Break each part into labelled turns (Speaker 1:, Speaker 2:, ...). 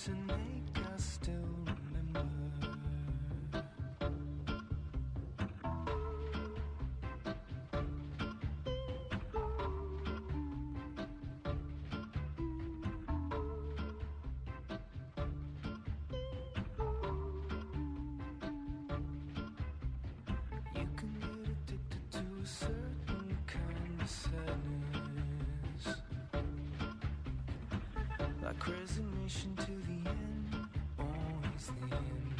Speaker 1: to make us still remember. Like resignation to the end, always the end.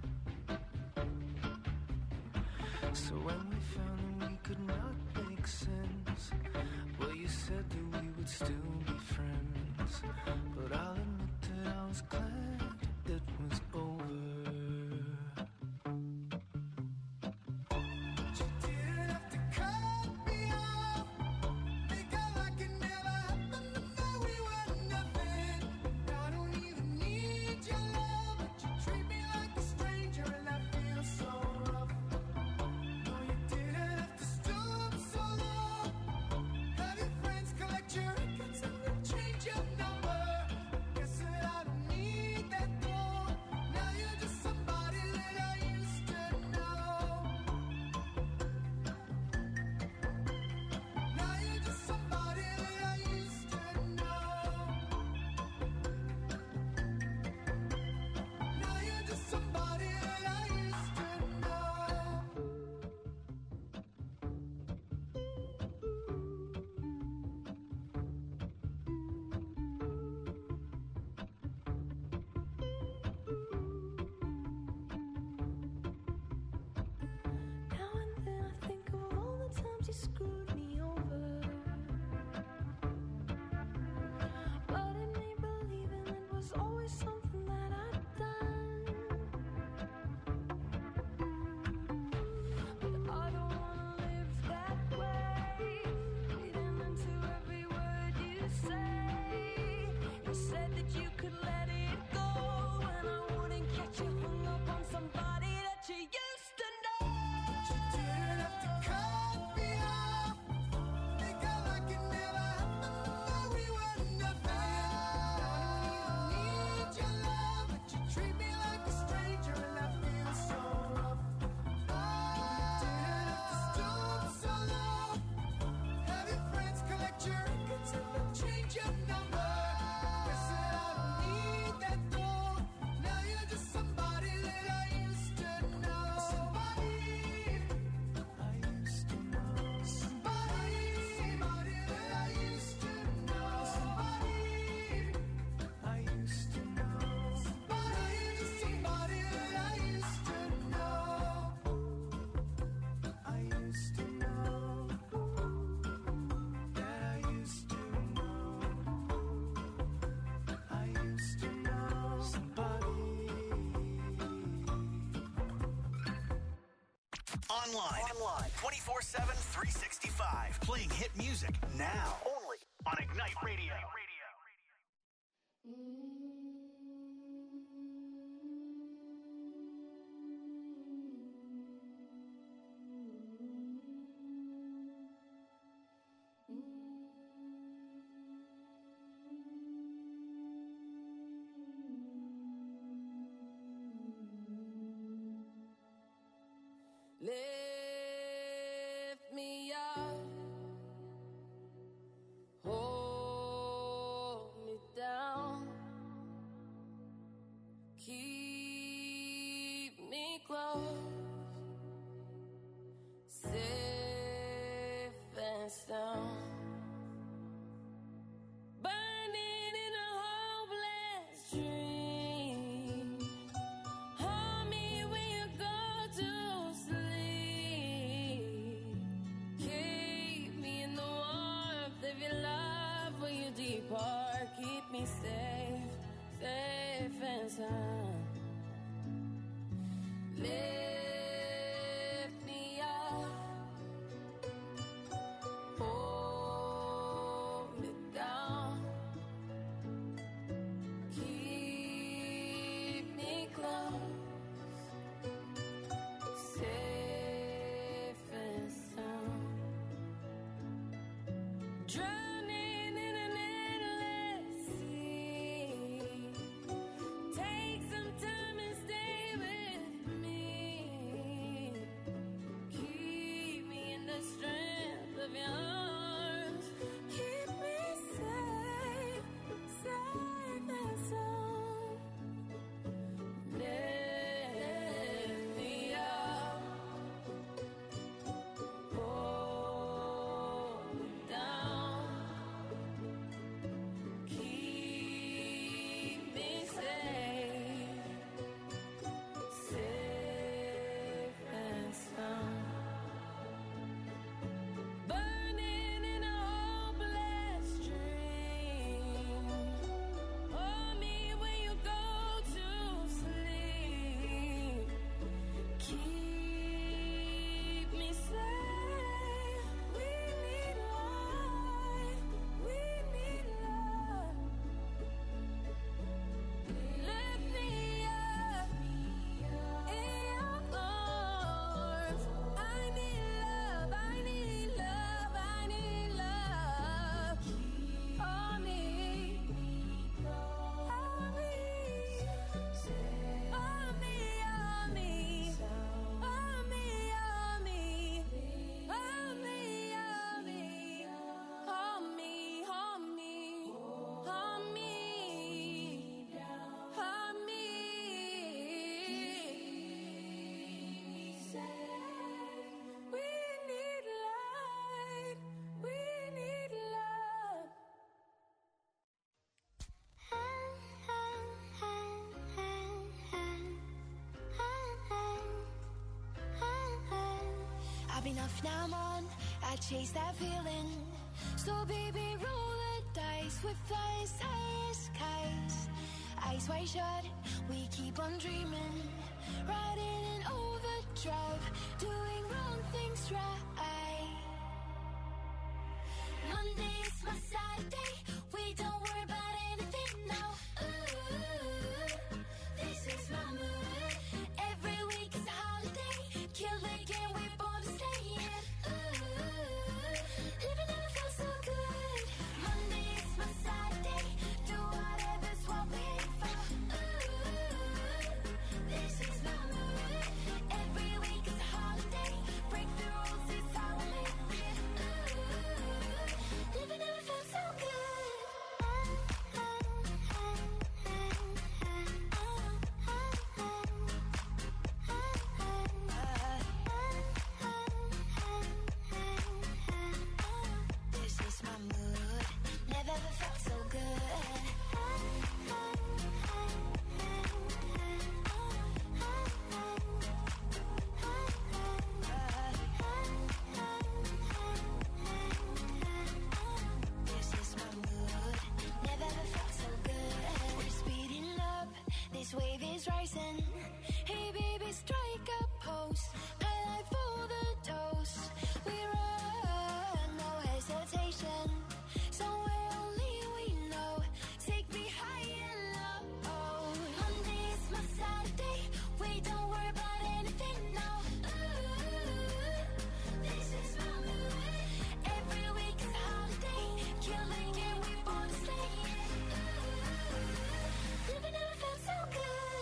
Speaker 1: So when we found that we could not make sense, well, you said that we would still be friends. But I'll admit that I was glad it was over.
Speaker 2: Online, 24/7, 365. Playing hit music now. Only on Ignite Radio.
Speaker 3: Lift me up, hold me down, keep me close, safe and sound. Keep me safe, safe and sound. Lift me up, hold me down, keep me close, safe and sound. Drowning in an endless sea, Keep me safe. We need light. We need love. Lift me up in your arms. I need love. I need love. I need love. Hold me. Hold me. Hold me. Hold me. Hold me. Hold me. Hold me. Hold me. Hold me. Hold me. Hold me. We need light. We need love.
Speaker 4: I've been off, now I'm on. I chase that feeling. So baby, roll the dice with us, ice kites. Eyes wide shut, we keep on dreaming. Riding in overdrive, doing wrong things right. Monday's my Saturday. We don't worry about anything now. Ooh, this is my mood. Every week is a holiday. Kill the game, we're born to stay in. Ooh, living never felt so good. Monday is my Saturday. Do whatever's what we aim for. Ooh, this is my mood. Every week is a holiday. Break the rules, it's how we make it. Ooh, living never felt so good. This is my mood. Never ever felt so good. This is my mood. Never ever felt so good. We're speeding up. This wave is rising. Hey baby, strike a pose. I like for the dose. We run, no hesitation. Somewhere only we know. Take me high and low. Monday is my Saturday. We don't worry about anything now. Ooh, this is my mood. Every week is a holiday. Kill the game, we born to stay in. Ooh, living never felt so good.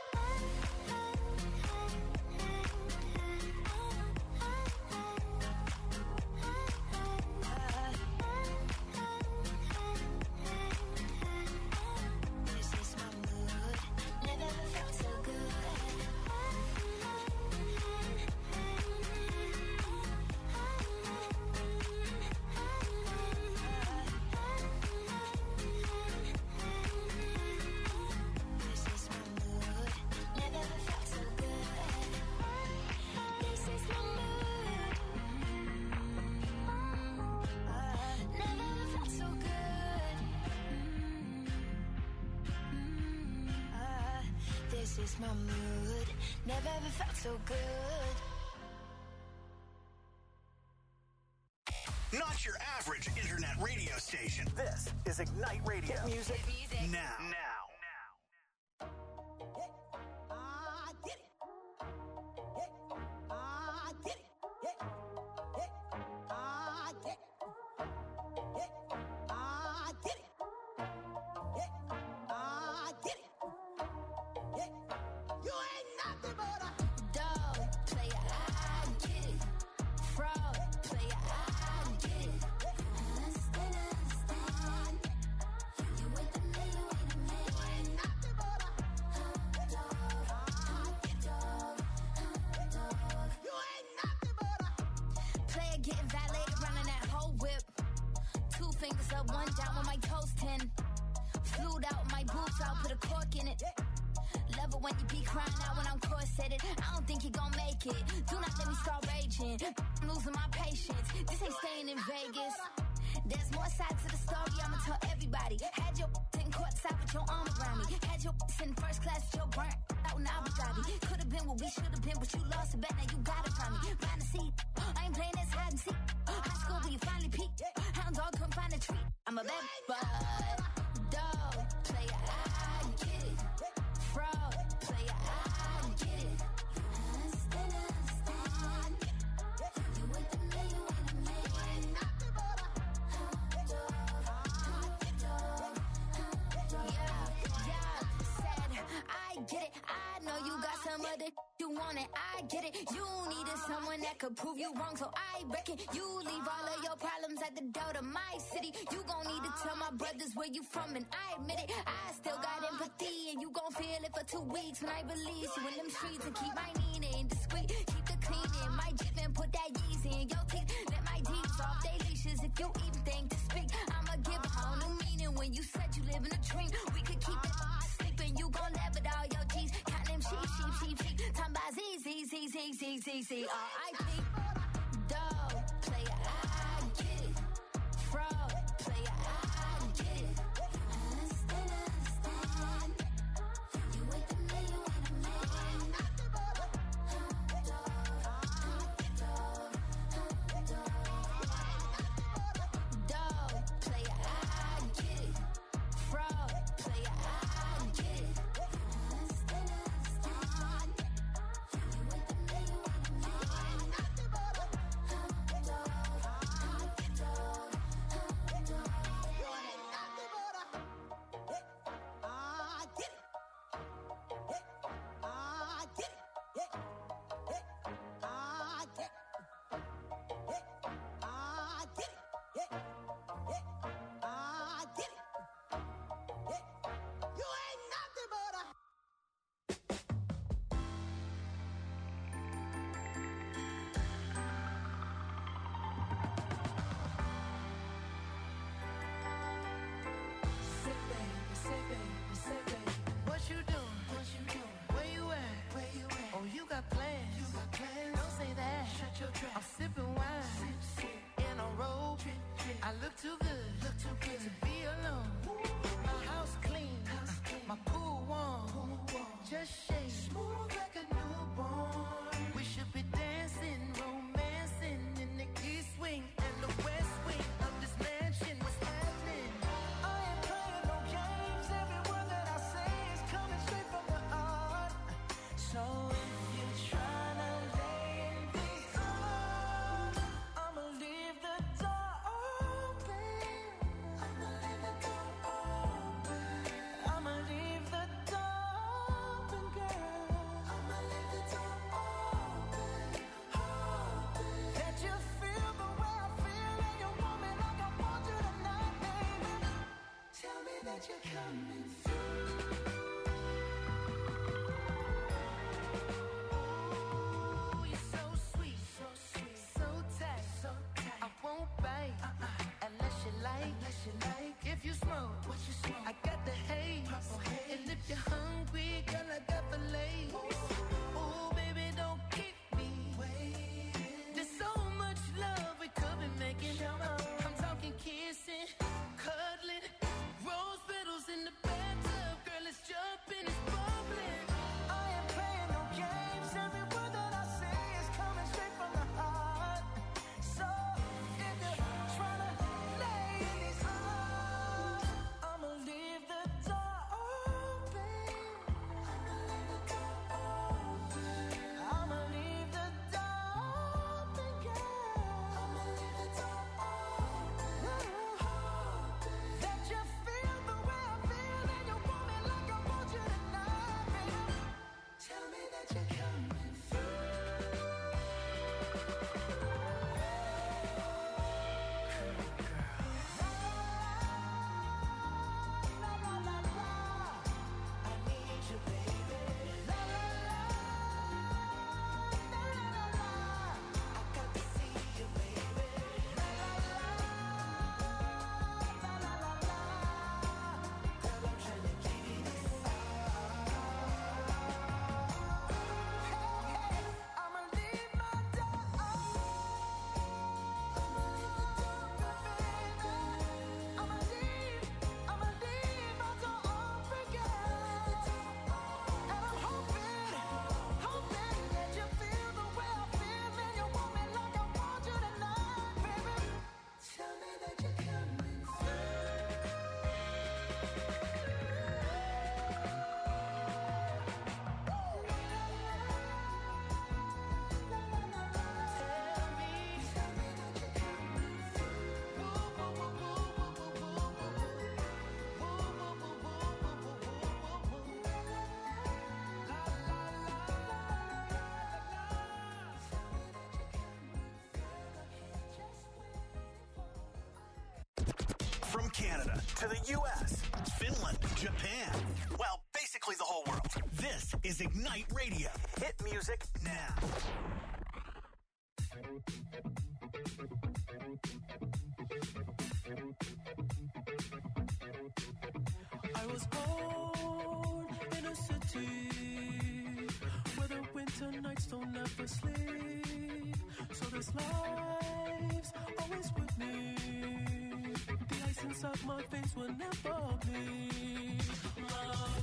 Speaker 4: This is my mood. Never ever felt so good. This is my mood. Never ever felt so good. This is my mood. Never ever felt so good. This is my mood. Never ever felt so good.
Speaker 2: Not your average internet radio station. This is Ignite Radio. Music now.
Speaker 5: I get it. I get it. I get it. I get it. I get it. You ain't nothing but a
Speaker 4: Dog, player, I get it. Fraud, player, I get it. Understand. You with the man, you with the man.
Speaker 5: you ain't nothing but a
Speaker 4: Dog.
Speaker 5: you ain't nothing but a
Speaker 4: Player getting violated, running that whole whip. 2 fingers up, 1 down with my toes 10. Flued out my boots, I'll put a cork in it. Love it when you be crying out when I'm corseted. I don't think you gon' make it. Do not let me start raging. I'm losing my patience. This ain't staying in Vegas. There's more sides to the story, I'ma tell everybody. Had your in courtside with your arm around me. Had your in first class, your burnt out doubting Abu Dhabi. Could've been what we should've been, but you lost a bet, now you got it from me. Find a seat, I ain't playing this hide and seek. High school where you finally peaked. Hound dog couldn't find a treat. I'm a bad bud, dog, player, I get it. Fraud, player, I get it. Understand. You with the man, you with the man. Yeah, said, I get it. I know you got some other you want it. I get it. You needed someone that could prove you wrong, so I reckon you leave all of your problems at the door to my city. You gon' need to tell my brothers where you from, and I admit it. I still got empathy, and you gon' feel it for 2 weeks when I release you in them streets and keep my Nina discreet. Keep the clean in my Jeep and put that Yeezy in your teeth. Let my Jeeps off they leashes if you even think to speak. I'ma give a whole new meaning when you said you live in a dream. We could keep it sleeping, you gon' laugh at all your G's. Count them sheep. Time by Z, R.I.P. Dog, player, I get it. Fraud, player, I get it. Understand. You with the man, you with the man. Dog, player, I get it. Fraud, player, I get it.
Speaker 1: I'm sipping wine in a robe. I look too good to be alone. My house clean, my pool warm. Just shake smooth like a newborn. We should be dancing, romancing in the east wing and the west wing of this mansion. What's happening? I ain't playing no games. Every word that I say is coming straight from the heart. So if you're trying to lay in these arms, I'ma leave the door open. I'ma leave the door open. I'ma leave the door open, girl. I'ma leave the door open, open. Let you feel the way I feel, and you want me like I want you tonight, baby. Tell me that you're coming through. You're so sweet, so tight. I won't bite unless you like. If you smoke, I got the haze. And if you're hungry, girl, I got fillets. Ooh, baby, don't keep me waiting. There's so much love we could be making. I'm talking kissing, cuddling, rose petals in the back.
Speaker 2: to the U.S., Finland, Japan. Well, basically the whole world. This is Ignite Radio. Hit music now.
Speaker 1: I was born in a city where the winter nights don't ever sleep. So this life's always with me. The ice inside my veins will never bleed. Love.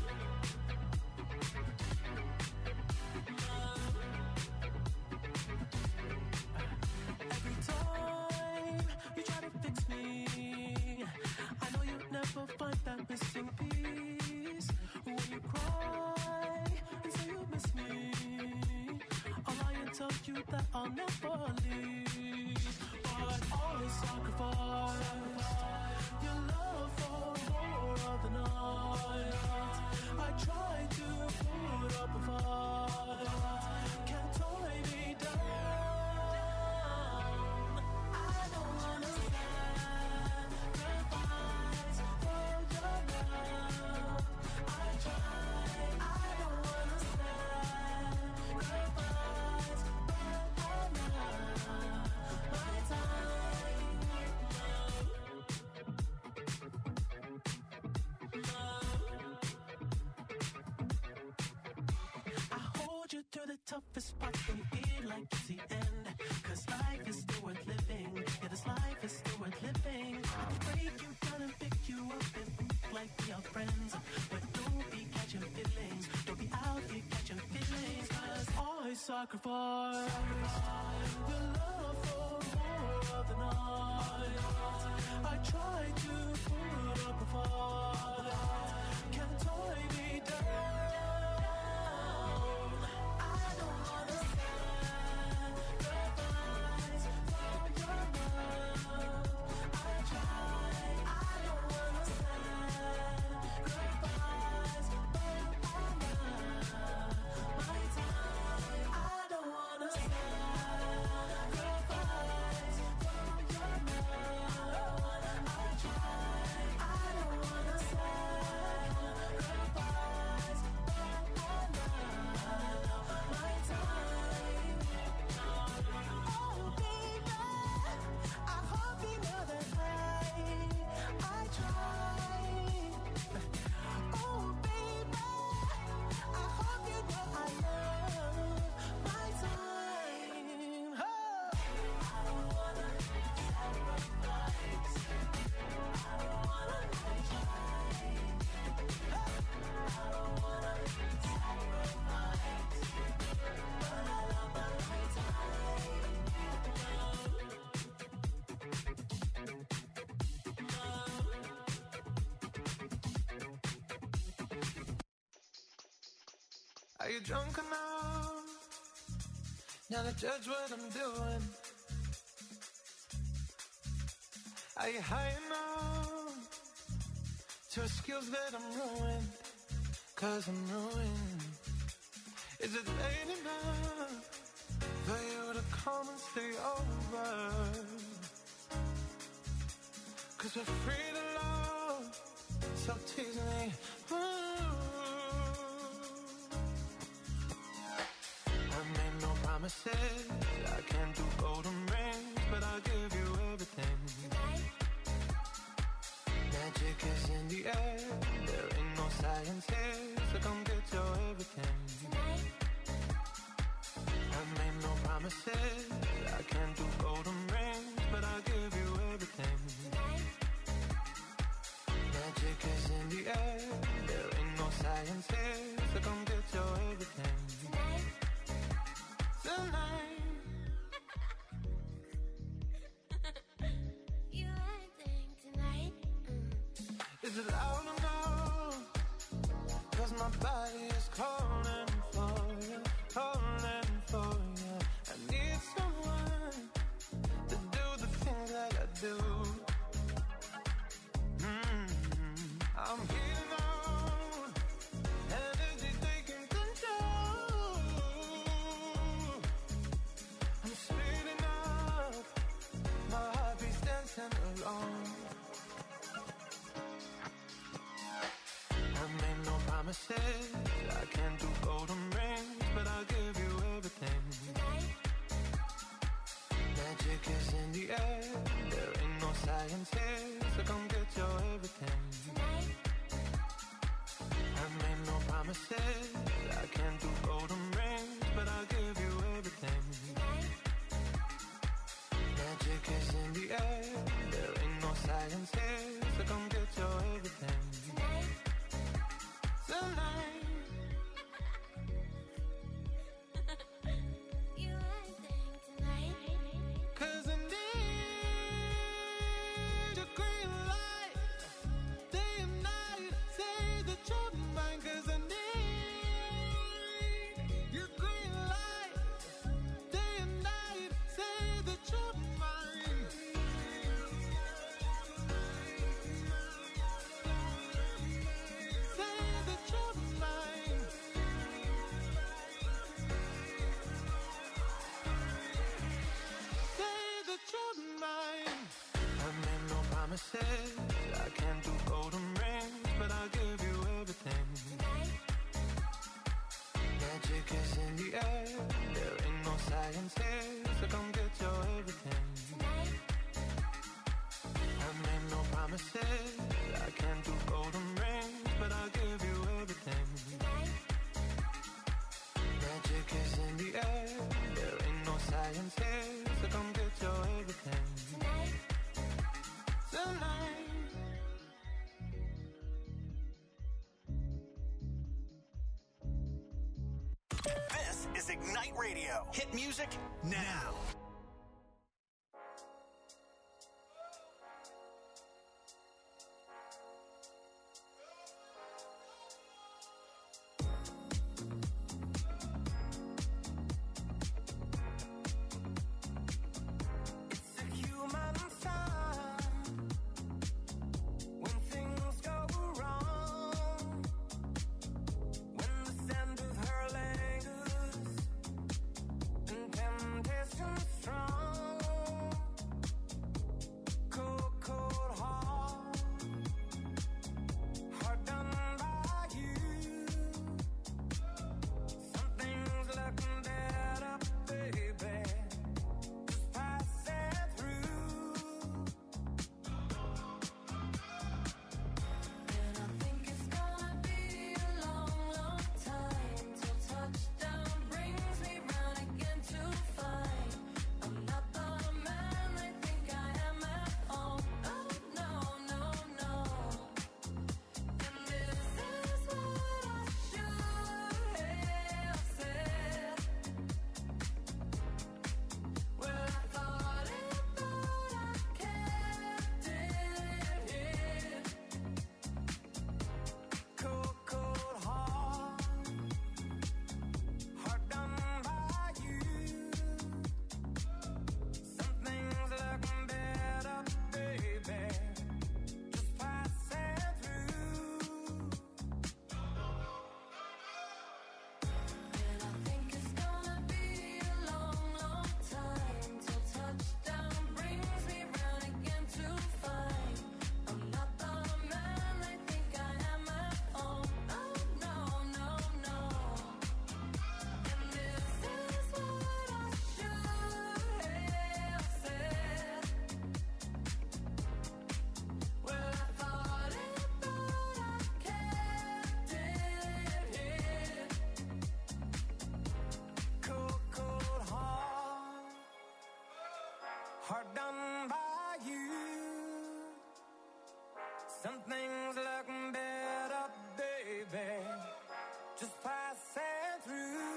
Speaker 1: Every time you try to fix me, I know you'll never find that missing piece. When you cry and say you miss me, I'll lie and tell you that I'll never leave. But always sacrifice your love for more of the night. I try to put up a fight, can't tie me down. I don't wanna sacrifice for your love. I try, I don't wanna sacrifice for my time. I hold you through the toughest parts when you feel like it's the end. Cause life is still worth living. Yeah, this life is still worth living. I can break you down and pick you up and think like we are friends. But don't be catching feelings. Don't be out here catching feelings. Cause I sacrifice your love for more of the night. I try to put up a fight, can't tie me down. I don't wanna sacrifice for your love. I try, I don't wanna sacrifice for my time. I don't wanna sacrifice for your love. I try, I don't wanna sacrifice my time. Oh baby, I hope you know that I try. Oh baby, I hope you know I love my time. Oh. I don't wanna sacrifice. I don't wanna try. I don't wanna sacrifice, but I love my time. Are you drunk enough now to judge what I'm doing? Are you high enough to excuse that I'm ruined? Cause I'm ruined. Is it late enough for you to come and stay over? Cause we're free to love, so tease me. I made no promises, I can't do golden rings, but I'll give you everything. Magic is in the air, there ain't no science here, so come get your everything. I made no promises, I can't do golden rings, but I'll give you everything. Magic is in the air, there ain't no science here, so come get your everything. Tonight.
Speaker 4: You acting tonight?
Speaker 1: Is it loud enough? Cause my body is calling for you, calling for you. I need someone to do the things that I do. I'm heating on, energy taking control. I'm speeding up, my heart beats dancing along. promises. I can't do golden rings, but I'll give you everything. Magic is in the air, there ain't no science here, so come get your everything. I made no promises, I can't do golden rings, but I'll give you everything. Magic is in the air, there ain't no science here, so come get your everything. Tonight. I can't do golden rings, but I'll give you everything. Magic is in the air, there ain't no science here, so come get your everything. I made no promises, I can't do golden rings, but I'll give you everything. Magic is in the air, there ain't no science here, so come get your everything.
Speaker 2: This is Ignite Radio. Hit music now.
Speaker 6: Hard done by you. Some things look better, baby, just passing through.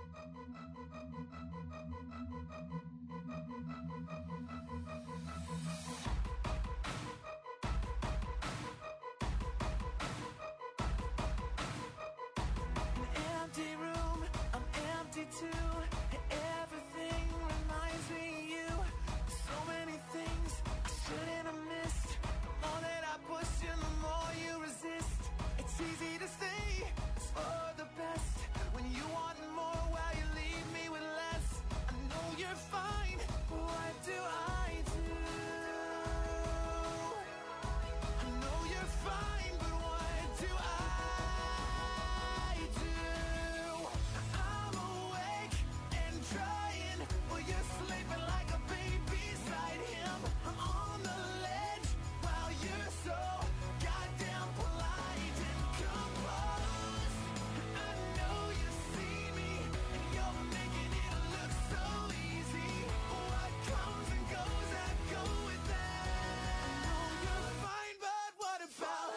Speaker 1: Empty room, I'm empty too. Everything reminds me of you. So many things I shouldn't have missed. The more that I push you, the more you resist. It's easy to say it's for the best when you want more while you leave me with less. I know you're fine, but what do I do? I know you're fine, but what do I do? I'm awake and trying while you're sleeping like a baby beside him. I'm on the ledge while you're so goddamn polite and composed. I know you see me and you're making it look so easy. What comes and goes, I go with that. I know you're fine, but what about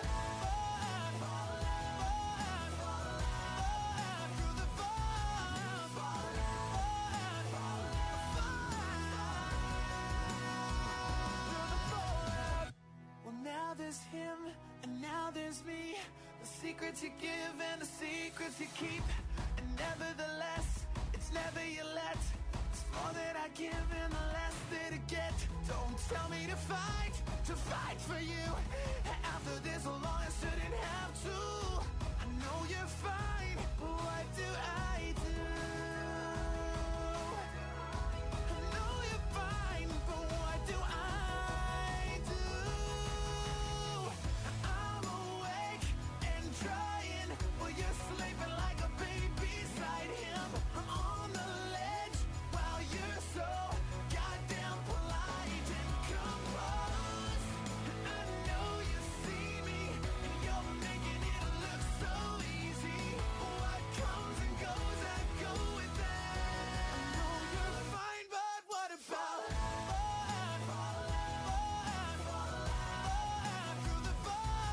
Speaker 1: through the well, now there's him and now there's me. The secrets you give and the secrets you keep. And nevertheless, it's never you let. It's more that I give and the less that I get. Don't tell me to fight for you. After this long, I shouldn't have to. I know you're fine, but what do I do? I know you're fine, but what do I do? I'm awake and trying while you're sleeping like a baby beside him. I'm on the ledge while you're so goddamn polite and composed. I know you see me and you're making it look so easy. What comes and goes, I go with that. I know you're fine, but what about through the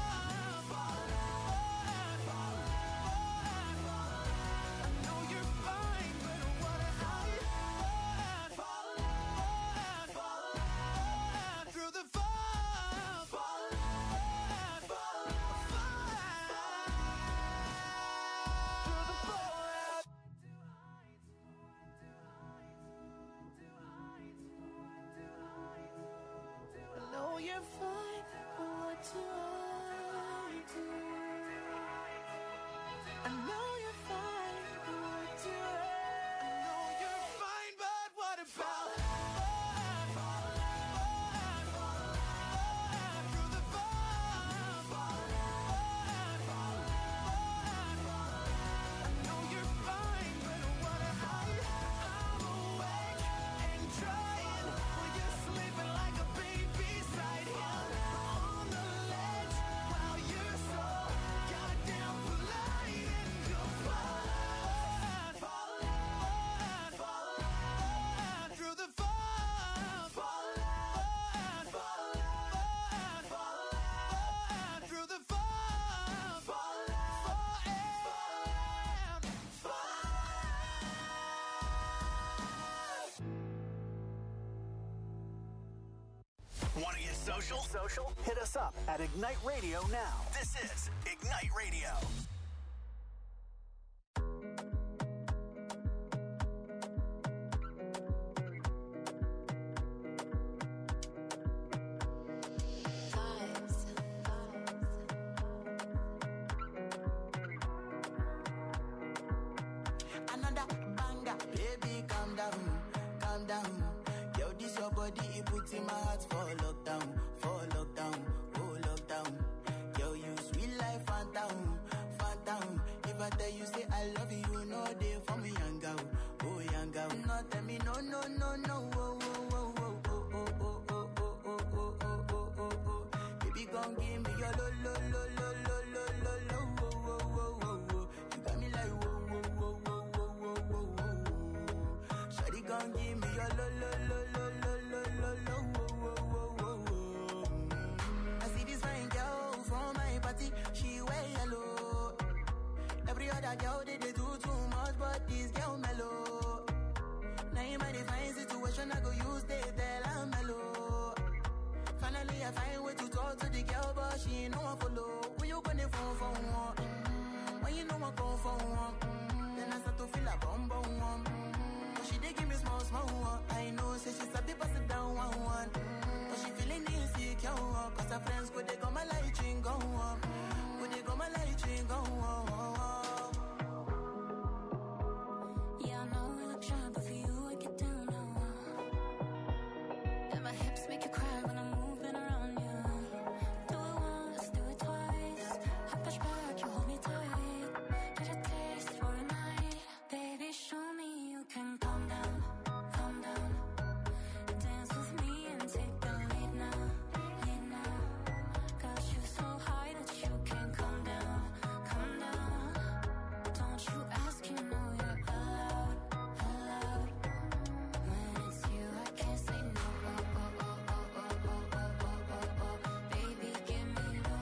Speaker 1: I know you're fine, but what through the I know you're fine, but what do I do? I know you're fine, but what do I know you're fine, but what about through the I know you're fine, but what I'm awake and trying while you're sleeping like a baby beside him. On the ledge while you're so goddamn polite and composed. Through the through the
Speaker 2: Want to get social? Hit us up at Ignite Radio now. This is Ignite Radio.
Speaker 7: Another banger, baby, calm down, calm down. Yo, this your body, it puts in my heart for lockdown, oh lockdown. Yo, you sweet life, phantom, phantom. If I tell you say I love you, you know they for me, young girl, oh young girl. No, tell me no, no, no, no, oh, oh, oh, oh, oh, oh, oh, oh, oh, oh, oh, oh, oh, oh. Baby, come give me your lo, lo, lo, lo, lo, lo, lo, lo, oh, oh, oh, oh, oh. You got me like whoa, whoa, whoa, whoa, whoa, whoa, whoa, whoa. Shawty, come give me your lo, lo, lo, lo, lo, lo, lo, lo, oh, oh, oh, oh, oh. as I be pass it down one one. But she feeling insecure, cause her friends go they go my light ring go on. Go they go my light ring go on.
Speaker 3: Yeah, I know we look shy, but for you I get down low. And my hips make you cry when I'm moving around you. Do it once, do it twice. I push back, you hold me tight. Get a taste for a night. Baby, show me you can calm down, calm down. Dance with me and take the lead now, lead now. Got you so high that you can't come down, come down. Don't you ask, you know you're allowed, allowed. When it's you, I can't say no. Baby, give me low.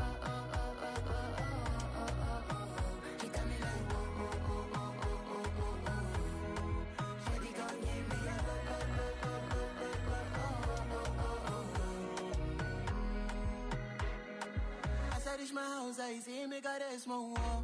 Speaker 3: You got me like
Speaker 7: Shawty gon' give me a As I reach my house, I see me got a small wall.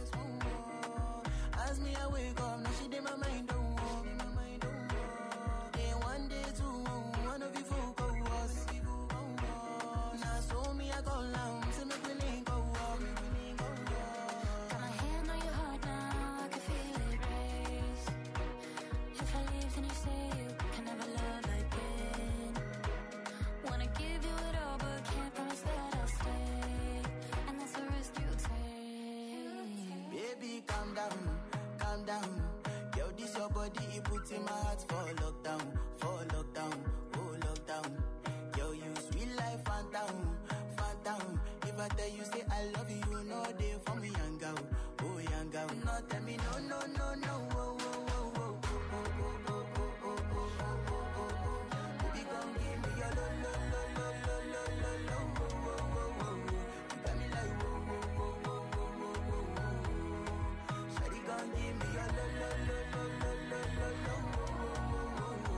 Speaker 7: As me, I wake up, now she did my mind don't walk. Day one, day two, one of you folk go us. Now so me, I go down, so make me link go up.
Speaker 3: got my hand on your heart now, I can feel it race. If I leave, then you say you can never love again. Wanna give you it all, but can't promise that I'll stay. And that's a risk you take.
Speaker 7: Baby, calm down, calm down. Yo, this your body, it puts in my heart for lockdown, oh lockdown. Yo, you sweet life, phantom, phantom. If I tell you say I love you, you know they for me, young girl, oh young girl. No, tell me no, no, no, no, oh, oh, oh, oh, oh, oh, oh, oh, oh, oh, oh, oh, oh. Baby, come give me your lo, lo, lo, lo, lo, lo, lo, lo, oh, oh, oh, oh. You got me like whoa, whoa, whoa, whoa, whoa, whoa, whoa, whoa. Shawty gon' give me your lo, lo, lo, lo, lo, lo, lo, lo, oh, oh, oh, oh, oh.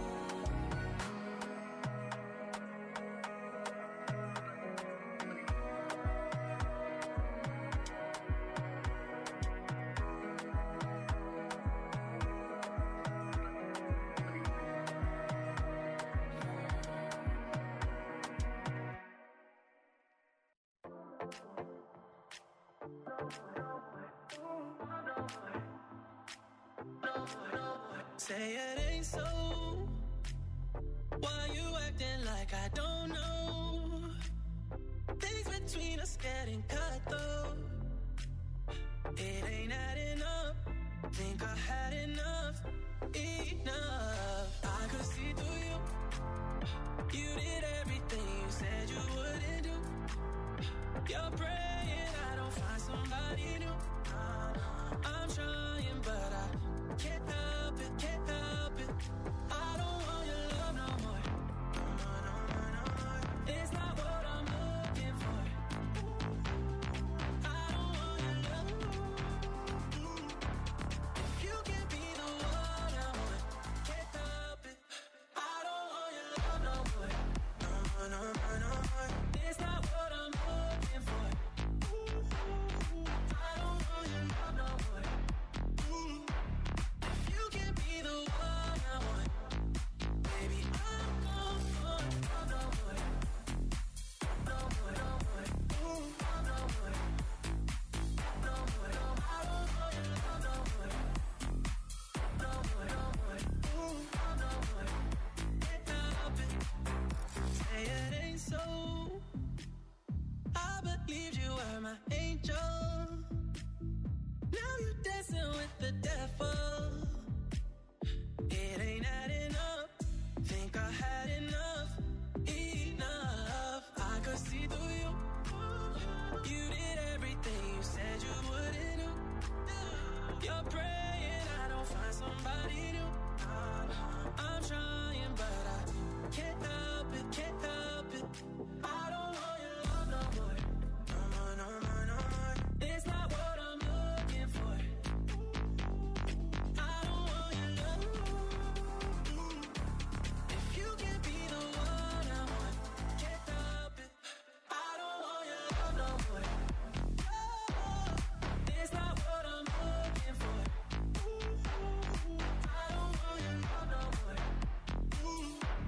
Speaker 1: Say it ain't so. Why you acting like I don't know? Things between us getting cut though. It ain't adding up. Think I had enough, enough. I could see through you. You did everything you said you wouldn't do. You're praying I don't find somebody new. I'm trying, but I can't help it, can't help it. I don't want your love no more. It's not what I'm looking for. I don't want your love. If you can be the one I want, can't help it. I don't want your love no more. No more. It's not what I'm looking for. I don't want your love no more. If you can be the one I want, baby, I'm gone for love no more. No more. No more. No more. No more. I don't want your love no more. No more. No more. No more. Can't help it. Say it ain't so. I believed you were my angel. Now you dancing with the devil. It ain't adding up. Think I had enough, enough. I could see through you. You did everything you said you wouldn't do. You're praying I don't find somebody new. I'm trying, but I can't help it, can't help it. I don't want your love no more. No more. It's not what I'm looking for. I don't want your love. If you can be the one I want, can't help it. I don't want your love no more. It's not what I'm looking for. I don't want your love no more.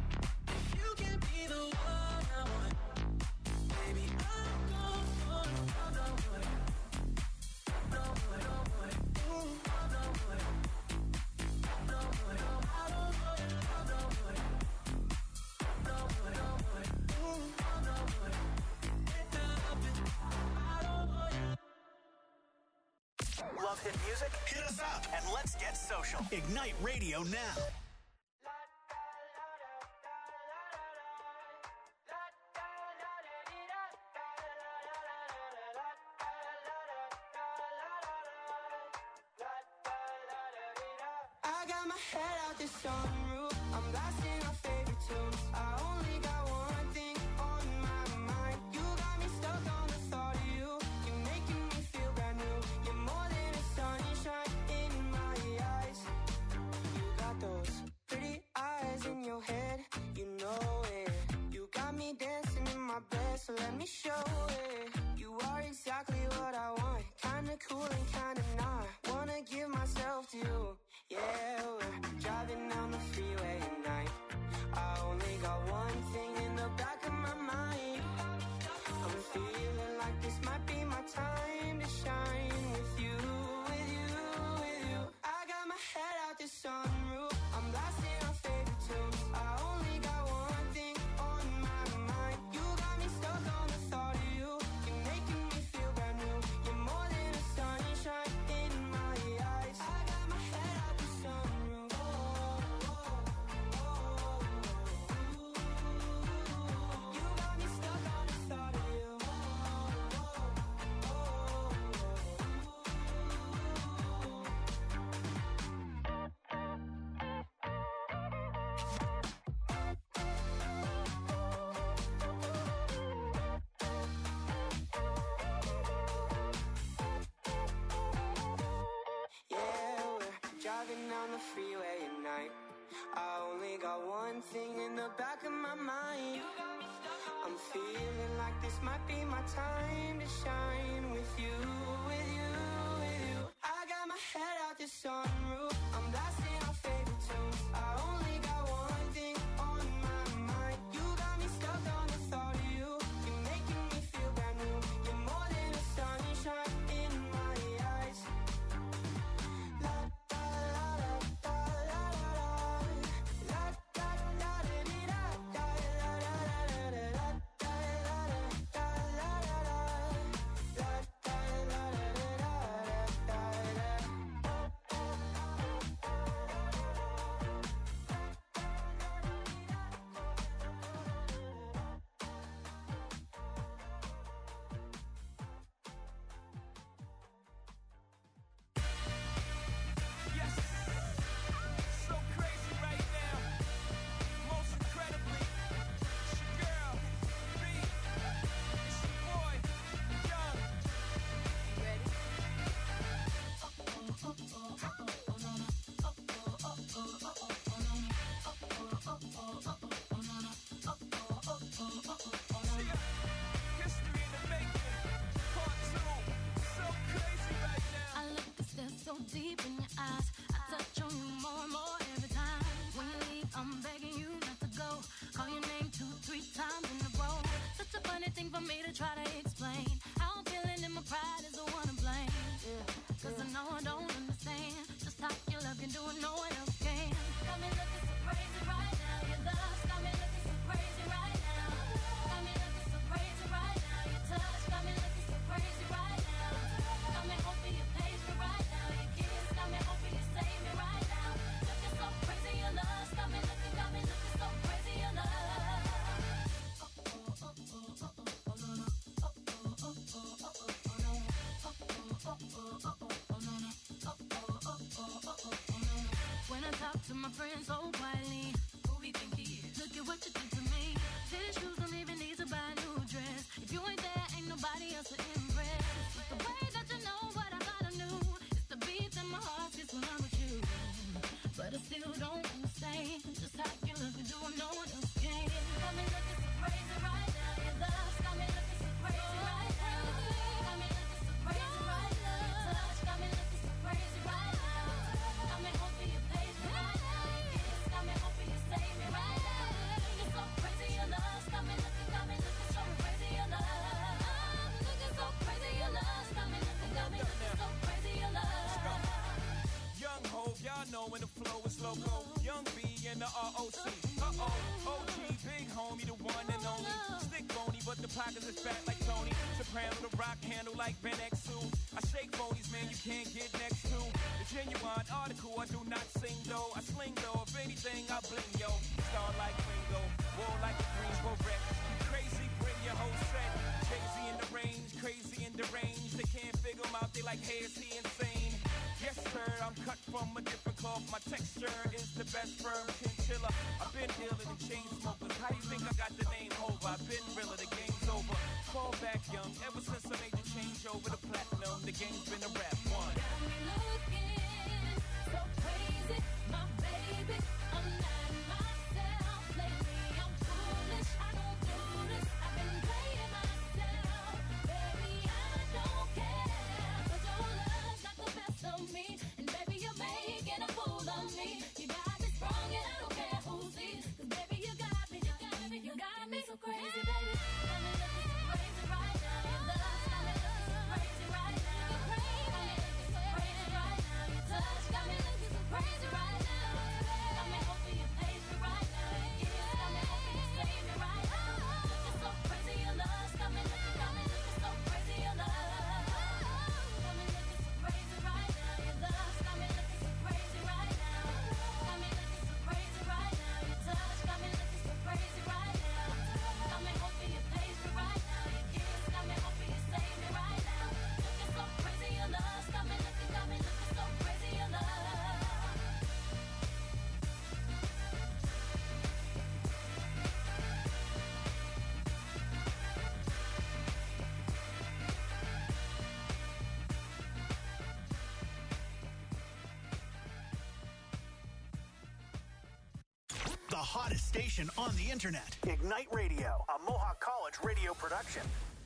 Speaker 2: Love hit music? Hit us up and let's get social. Ignite Radio now.
Speaker 6: I got my head out the sunroof. I'm blasting our favorite tunes. I only got one thing on my mind. You got me stuck on the thought of you. You're making me feel brand new. You're more than a sunshine in my eyes. You got those pretty eyes in your head. You know it. You got me dancing in my bed, so let me show it. You are exactly what I want. Kinda cool and kinda not. Wanna give myself to you. Yeah, we're driving down the freeway at night. I only got one thing in the back of my mind. I'm feeling like this might be my time to shine with you, with you, with you. I got my head out the sunroof. I'm blasting our favorite tunes. I only got one thing on my mind. You got me stuck on the thought of you. You're making me feel brand new. You're more than a sunshine in my eyes. I got my head out the sunroof. You got me stuck on the thought of you. Yeah, we're driving down the freeway at night. I only got one thing in the back of my mind. I'm feeling like this might be my time to shine with you, with you, with you. I got my head out the sunroof. I'm blasting our favorite tunes. I only got one thing on my mind. You got me stuck on the thought of you. You're making me feel brand new. You're more than a sunshine in my eyes. La da la da la la la da da da dee da da la la la la la da la da la la la da da la la
Speaker 8: Yes, so crazy right now. Most incredibly, it's your girl, B. It's your boy, Young. Ready? See ya. History in the making. Part 2. So crazy right now.
Speaker 3: I look and stare so deep in your eyes. I touch on you more and more every time. When you leave, I'm begging you not to go. Call your name 2-3 times in a row. Such a funny thing for me to try to explain. How I'm feeling and my pride is the one to blame. Cause I know I don't understand just how your love can do it, no one else can. Got me looking so crazy right now. Your love's got me looking so crazy right now. Got me looking so crazy right now. Your touch got me looking so crazy right now. Got me hoping you page me right now. Your kiss got me hoping you save me right now. Looking so crazy, your love's got me looking so crazy, your love. When I talk to my friends so quietly, who we think he is? Look at what you did to me. Tennis shoes don't even need to buy a new dress. If you ain't there, ain't nobody else to impress. It's the way that you know what I thought I knew. It's the beat in my heart just when I'm with you. But I still don't understand just how you look and do what no one else can. Got me looking so crazy right now. Your love's got me looking so crazy right now. Got me looking so crazy right now. Your touch got me looking so crazy right now. Got me hoping you page me right now. Your kiss got me hoping you save me right now. Looking so crazy, your love's got me
Speaker 8: loco. Y'all know when the flow is loco. Young B and the ROC. OG, big homie, the one and only. Stick bony, but the pockets is fat like Tony. Soprano, the rock handle like Ben X2. I shake phonies, man, you can't get next to. The genuine article, I do not sing though. I sling though, if anything, I bling yo. Star like Ringo, war like a Greensboro wreck. You crazy, bring your whole set. Crazy in the range, crazy in the range. They can't figure him out, they like, hey, is he insane? Yes, sir, I'm cut from a different cloth. My texture is the best firm chinchilla. I've been dealing in chain smokers. How you think I got the name over? I've been realer, the game's over. Fall back young, ever since I made the change over to platinum, the game's been a rap one.
Speaker 3: Got me looking so crazy, my baby. I'm not myself lately. I'm foolish. I don't do this. I've been playing myself, baby. I don't care, 'cause your love's not the best of me, and baby you're making a fool of me. You got me sprung, and I don't care who sees, 'cause baby you got me so crazy, baby. Got me looking so crazy right now. Your love got me looking so crazy right now. You're crazy, got me looking so crazy right now. Your touch got me looking so crazy right now. Got me hoping you praise me right now. Your kiss got me hoping you save me right now. Looking so crazy, your love got me looking so crazy, your love got me looking so crazy right now. Your love got me looking so crazy right now. Got me looking so crazy right now. Your touch got me looking so crazy right now. Got me hoping you praise me right now. Your kiss got me hoping you save me right now. Looking so crazy, your love got me looking so crazy, your love.
Speaker 2: The hottest station on the internet. Ignite Radio, a Mohawk College radio production.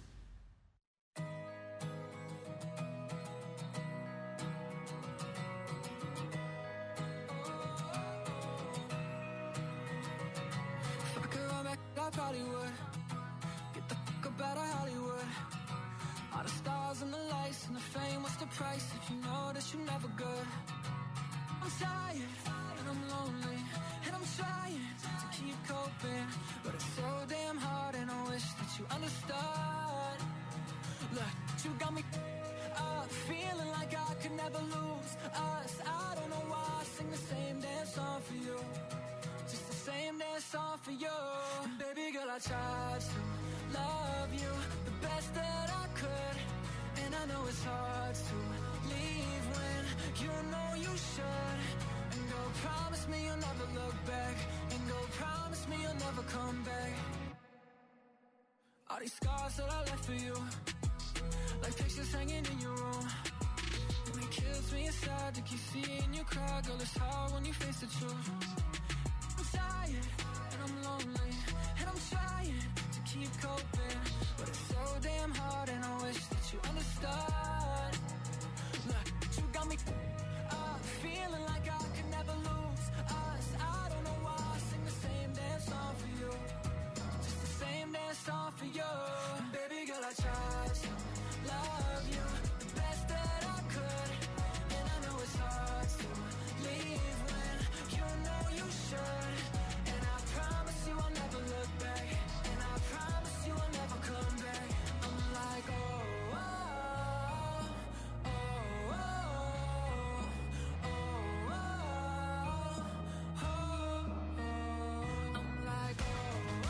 Speaker 6: If I could run back, I probably would. Get the fuck up out of Hollywood. All the stars and the lights and the fame, what's the price if you know that you're never good? I'm tired and I'm lonely and I'm trying to keep coping, but it's so damn hard and I wish that you understood. Look, you got me up, feeling like I could never lose us. I don't know why I sing the same damn song for you, just the same damn song for you. And baby girl, I tried to love you the best that I could, and I know it's hard to leave when you know you should. And go promise me you'll never look back, and go promise me you'll never come back. All these scars that I left for you, like pictures hanging in your room, and it kills me inside to keep seeing you cry. Girl, it's hard when you face the truth. I'm tired and I'm lonely and I'm trying to keep coping, but it's so damn hard and I wish that you understood. Look, you got me up, feeling like I could never lose us. I don't know why I sing the same damn song for you, just the same damn song for you. And baby girl, I tried to love you the best that I could, and I know it's hard to leave when you know you should. And I promise you I'll never look back, and I promise you I'll never come back. I'm like, oh, oh, oh, oh, oh, oh, oh, oh. I'm like, oh,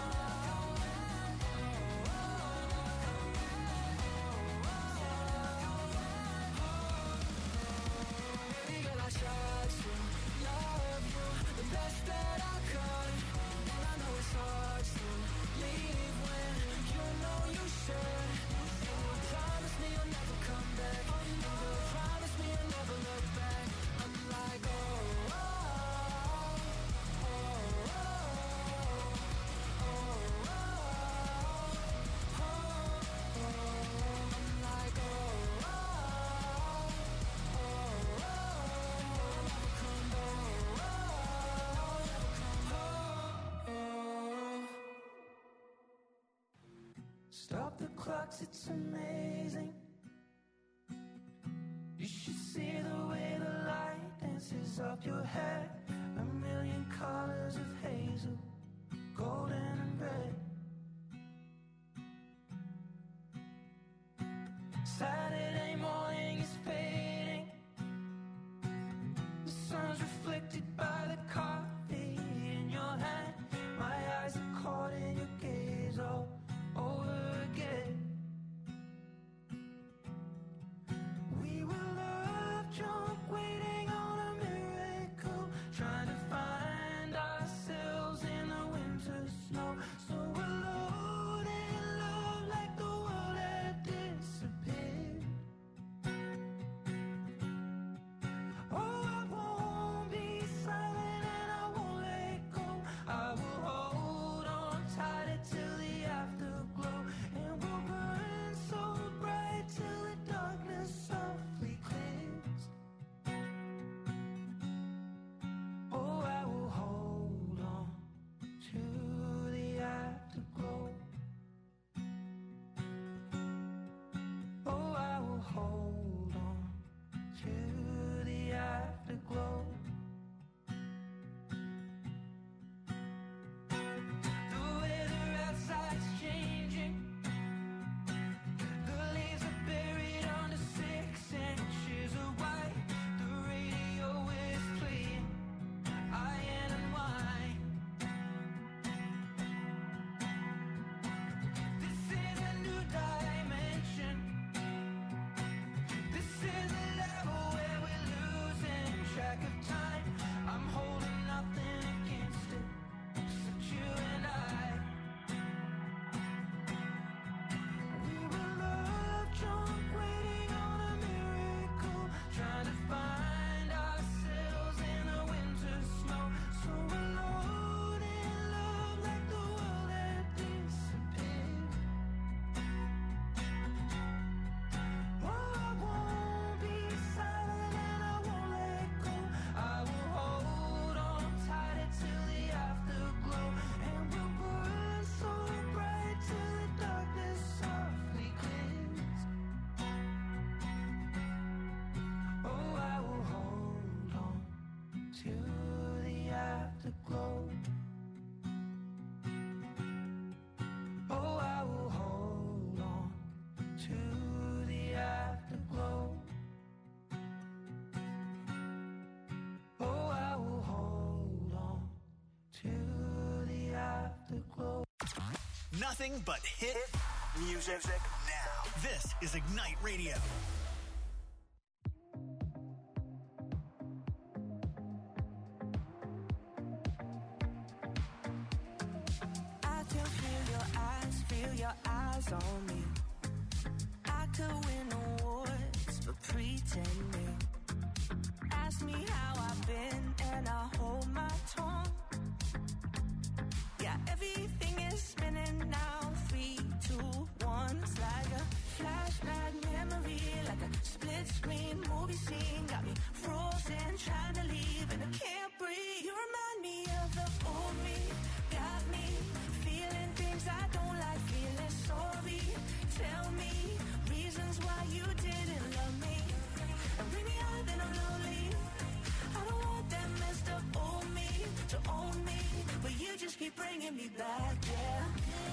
Speaker 6: baby girl, I tried to love you the best that I could, and I know it's hard to leave when you know you should. And you promise me you'll never come back, and you promise me you'll never look back. I'm like, oh, oh, oh, oh, oh, oh, oh, oh. I'm like, oh, oh, oh, stop the clocks, it's amazing. You should see the way the light dances
Speaker 1: up your hair, a million colors of hazel, golden and red. Saturday morning is fading, the sun's reflected by the coffee in your hand. My eyes are caught in your gaze all over again. We were love drunk, waiting on a miracle, trying to find ourselves in the winter snow. So alone in love, like the world had disappeared. Oh, I won't be silent and I won't let go. I will hold on tighter till the afterglow, and we'll burn so bright till the darkness softly clears. Oh, I will hold on to the afterglow. Oh, I will hold on to the afterglow. The weather outside's changing. The leaves are buried under 6 inches of white. The radio is playing Iron and Wine. This is a new dimension. This is a level where we're losing track of time. I'm holding nothing against it, except you and I. We were love drunk, waiting on a miracle, trying to find ourselves in the winter snow. So alone in love, like the world had disappeared. Oh, I won't be silent and I won't let go. I will hold on tighter till the afterglow, and we'll burn so bright till the darkness softly clears. Oh, I will hold on to the afterglow. Oh, I will hold on to the afterglow. Oh, I will hold on to the afterglow.
Speaker 2: Nothing but hit music now. This is Ignite Radio.
Speaker 6: I can feel your eyes on me. I could win awards for pretending. Ask me how I've been and I hold my tongue. Yeah, everything is spinning now. 3, 2, 1. It's like a flashback memory, like a split screen movie scene. Got me frozen, trying to leave and I can't breathe. You remind me of the old me. Got me feeling things I don't like, feeling sorry. Tell me reasons why you didn't love me, and bring me out then I'm lonely. I don't want that messed up old me to own me, but you just keep bringing me back, yeah.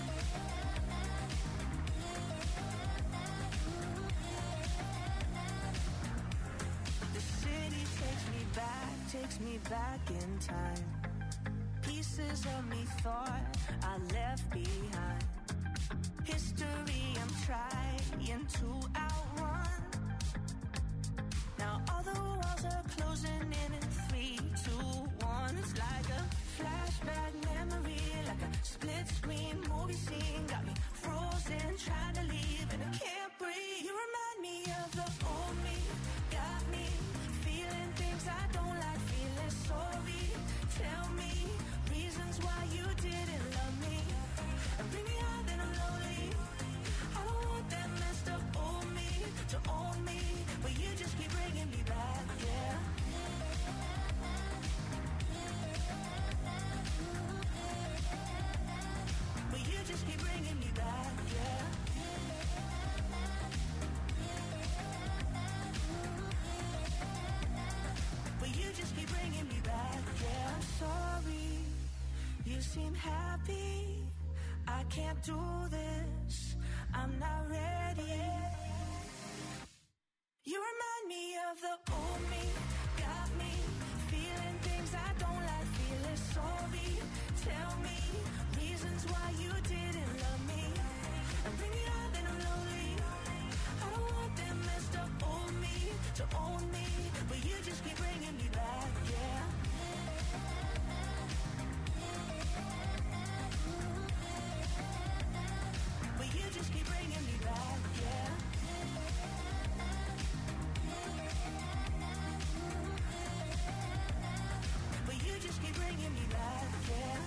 Speaker 6: The city takes me back in time. Pieces of me thought I left behind. History I'm trying to outrun. Now all the walls are closing in 3, 2, 1. It's like a flashback memory, like a split screen movie scene. Got me frozen, trying to leave and I can't breathe. You remind me of the old me. Got me feeling things I don't like, feeling sorry. Tell me reasons why you didn't love me, and bring me out then I'm lonely. I don't want that messed up old me to own me, but you just keep bringing me back, yeah.
Speaker 9: seem happy. I can't do this, I'm not ready. You remind me of the old me, got me feeling things I don't like, feeling sorry. Tell me reasons why you didn't love me, and bring me out that I'm lonely. I don't want that messed up old me to own me, but you just keep bringing me back, yeah. But you just keep bringing me back, yeah. But you just keep bringing me back, yeah.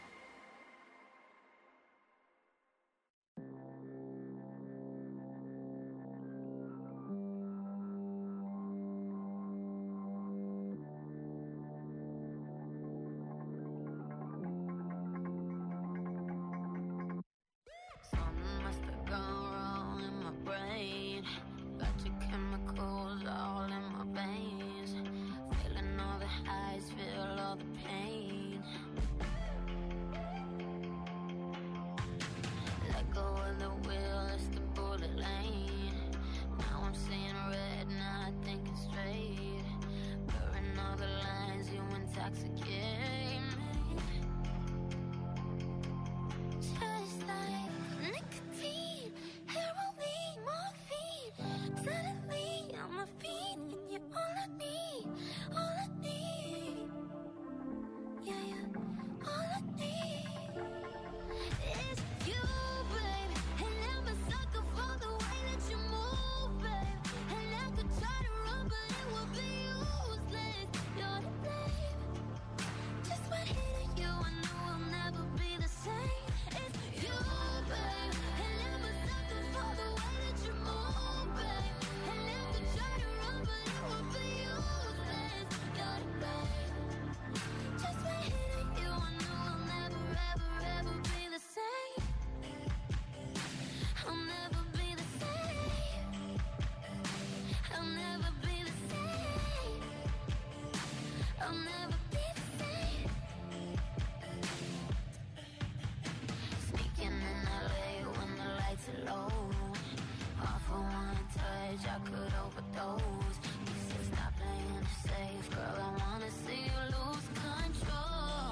Speaker 3: Something must have gone wrong in my brain. Got your chemicals all in my veins. Feeling all the highs, feel all the pain. Let go of the wheel, it's the bullet lane. Now I'm seeing red, not thinking straight. Blurring all the lines, you intoxicate me. Just like nicotine, heroin, morphine. Suddenly I'm a fiend, and you're all I need, all I need. Yeah, yeah, all I need is you, babe. And I'm a sucker for the way that you move, babe. And I could try to run, but it would be useless. You're to blame. Just by hitting you, I know I'll never be the same. It's you, babe. And I'm a sucker for the way that you move, babe. And I could try to run, but it would be useless. You're to blame. Just by hitting you, I know I'll never, ever, ever be the same. I'll never be the same. I'll never be the same. I'll never be the same. Sneaking in LA when the lights are low. Off for one touch, I could overdose. You said stop playing it safe, girl. I wanna see you lose control.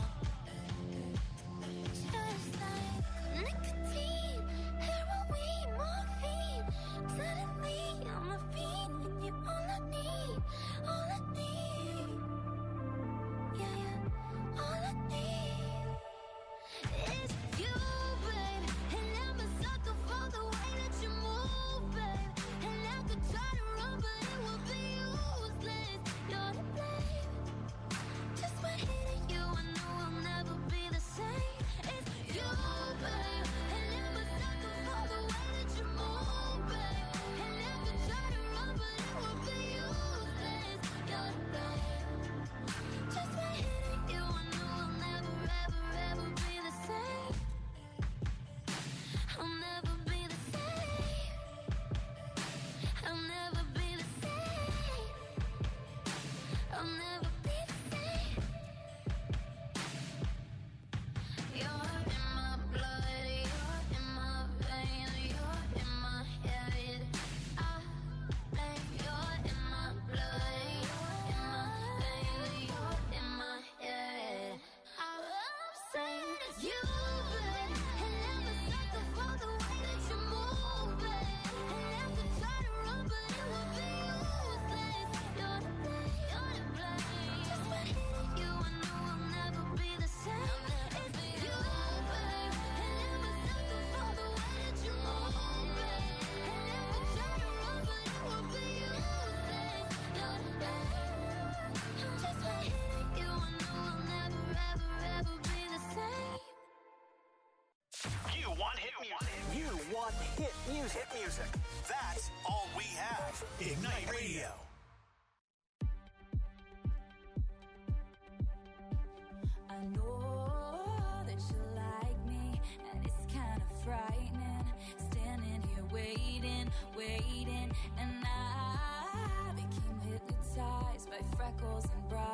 Speaker 3: Just like nicotine, heroin, morphine. Suddenly I'm a fiend, and you're all I need, all I need. Yeah, yeah, all I need is you, babe. And I'm a sucker for the way that you move, babe. And I could try to run, but it would be useless. You're to blame. Just by hitting you, I know I'll never be the same. It's you, babe. And I'm a sucker for the way that you move, babe. And I could try to run, but it would be useless. You're to blame. Just by hitting you, I know I'll never, ever, ever be the same. I'll never be the same. I'll never be the same. I'll never be the same. You're in my blood, you're in my veins, you're in my head. I blame you're in my blood, you're in my veins, you're in my head. I'm saying you, babe, and I'm a sucker for the way that you move, babe. And I could try to run, but it would be useless. You're to blame, you're to blame. Just by hitting you, I know I'll never be the same. It's you, babe, and I'm a sucker for the way that you move, babe. And I could try to run, but it would be useless. You're to blame. Just by hitting you, I know I'll never, ever, ever be the same.
Speaker 2: You want hit music. You want hit music. Hit music. That's all we have. Ignite Radio.
Speaker 9: I know that you like me, and it's kind of frightening. Standing here waiting, waiting, and I became hypnotized by freckles and bright